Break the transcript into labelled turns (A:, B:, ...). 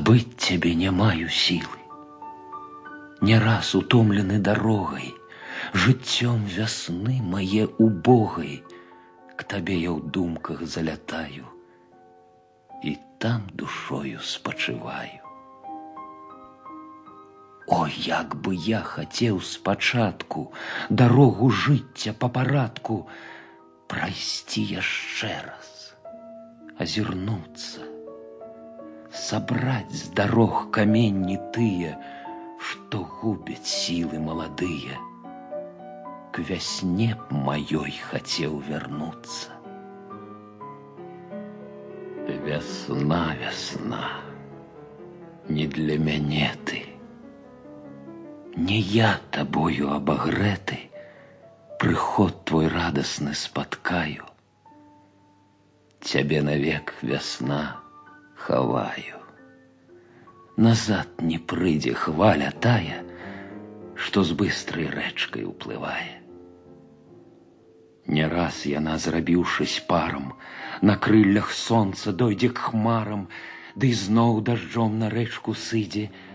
A: Забыть тебе не маю силы. Не раз утомлены дорогой, жыццём весны мае убогой, к табе я ў думках залятаю і там душою спачываю. О, як бы я хацеў спачатку дарогу жыцця па парадку прайсці яшчэ раз, азірнуцца, сабраць з дарог каменні тыя, што губяць сілы маладыя. К вясне б маёй хацеў вярнуцца. Вясна, вясна, не для мяне ты. Не я табою абагрэты прыход твой радасны спаткаю. Цябе навек, вясна, хаваю. Назад не прыйдзе хваля тая, што з быстрай рэчкай уплывае. Не раз яна, зрабіўшыся парам, на крыллях сонца дойдзе к хмарам, ды зноў дажджом на рэчку сыдзе,